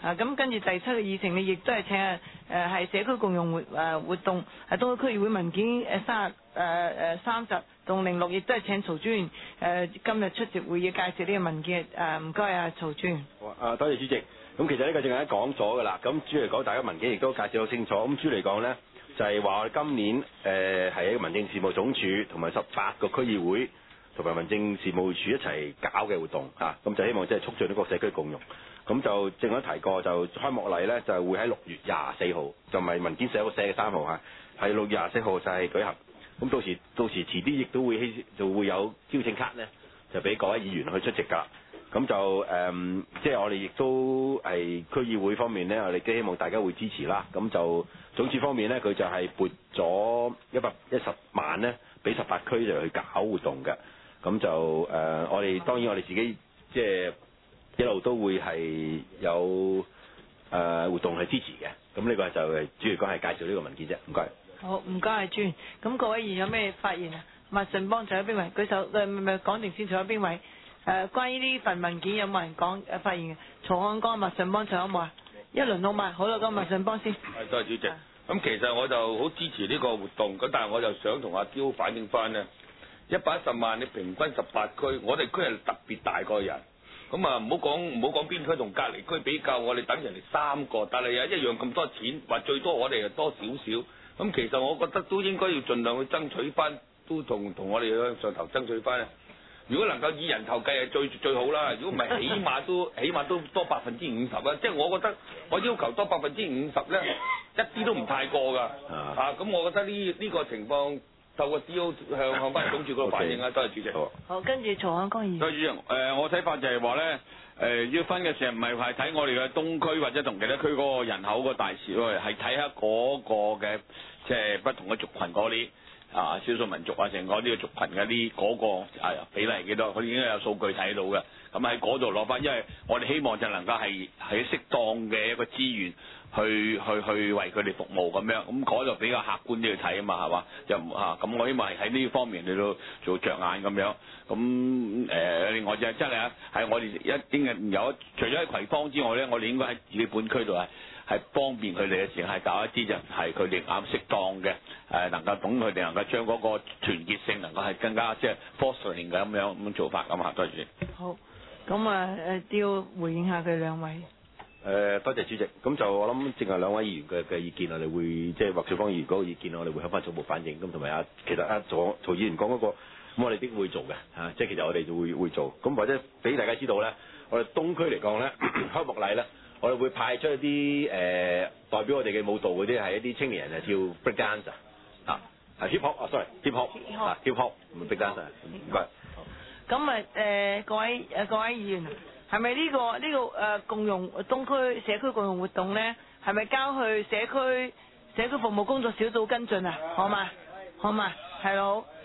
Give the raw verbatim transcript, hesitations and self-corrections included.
啊，咁跟住第七個議程你亦都係請誒係社區共用活誒活動，係東區區議會文件誒三誒誒三十同零六，亦都係請曹專員誒今日出席會議介紹呢個文件誒，唔該啊曹專員。 啊，多謝主席。咁其實呢個正係講咗㗎啦。咁主嚟講，大家文件亦都介紹好清楚。咁主嚟講呢，就係話我哋今年誒係一個民政事務總署同埋十八個區議會同埋民政事務處一齊搞嘅活動啊。咁就希望即係促進呢個社區共用。咁就正我提過，就開幕禮呢，就會喺六月廿四號，就唔係文件寫個寫嘅三號嚇，係六月廿四號就係舉行。咁到時到時遲啲亦都會希就會有邀請卡呢，就俾各位議員去出席㗎。咁就誒，即、嗯、係、就是、我哋亦都係區議會方面呢，我哋都希望大家會支持啦。咁就總署方面呢，佢就係撥咗一百一十萬呢，俾十八區就去搞活動嘅。咁就誒、呃，我哋當然我哋自己即係、就是、一路都會係有誒、呃、活動去支持嘅。咁呢個就係主要講係介紹呢個文件啫。唔該。 好，唔該係專。咁各位議員有咩發言啊？麥順邦仲有邊位舉手？誒唔係講定先，仲有邊位？誒、呃，關於呢份文件有冇人講誒發言嘅？曹漢江、麥順邦仲有冇啊？一輪好嘛？好啦，咁麥順邦先。 係，多謝主席。咁其實我就好支持呢個活動，咁但係我就想同阿嬌反映翻呢，一百一十萬你平均十八區，我哋區係特別大個人，咁啊唔好講唔好講邊區同隔離區比較，我哋等人哋三個，但係有一樣咁多錢，話最多我哋又多少少，咁其實我覺得都應該要盡量去爭取翻，都同同我哋向上頭爭取翻。如果能夠以人頭計係最最好啦，如果唔係起碼都起碼都多百分之五十啦，即係我覺得我要求多百分之五十咧，一啲都唔太過㗎。啊，咁我覺得呢呢個情況透過 D O 向向翻總署嗰度反映啦。多謝主席。 好，跟住曹漢江議員。 多謝主席。誒，我睇法就係話咧，誒要分嘅時候唔係係睇我哋嘅東區或者同其他區嗰個人口個大小，係睇下嗰個嘅即係不同嘅族群嗰啲。啊，少數民族啊，成個呢個族群嘅啲嗰個係比例幾多？佢已經有數據睇到嘅。咁喺嗰度攞翻，因為我哋希望就能夠係喺適當嘅一個資源去去去為佢哋服務咁樣。咁嗰度比較客觀啲去睇啊嘛，係嘛？就唔嚇咁，我希望係喺呢方面嚟到做着眼咁樣。咁誒、呃，另外就真係係我哋一定係有，除咗喺葵芳之外咧，我哋應該喺自己本區度係。係方便佢哋嘅時候，係搞一啲就係佢哋啱適當嘅，誒能夠等佢哋能夠將嗰個團結性能夠係更加即係 fostering 嘅咁樣咁做法咁啊，多謝。 好，咁啊誒都要回應下佢兩位。誒、 呃，多謝主席。咁就我諗，正係兩位議員嘅嘅意見，我哋會即係麥兆芳議員嗰個意見，我哋會向翻總部反映。咁同埋啊，其實啊曹曹議員講嗰個，咁我哋都會做嘅嚇、啊，即係其實我哋就會會做。咁或者俾大家知道咧，我哋東區嚟講咧，開幕禮咧。我哋會派出一啲誒、呃、代表我哋嘅舞蹈嗰啲係一啲青年人係跳 break dance 啊，係 hip hop 啊 sorry hip hop 啊 hip hop 唔係 break dance 唔該。 咁啊誒各位誒各位議員，係咪呢個呢、呢個誒、呃、共用東區社區共用活動咧？係咪交去社區社區服務工作小組跟進啊？好嘛好嘛係好。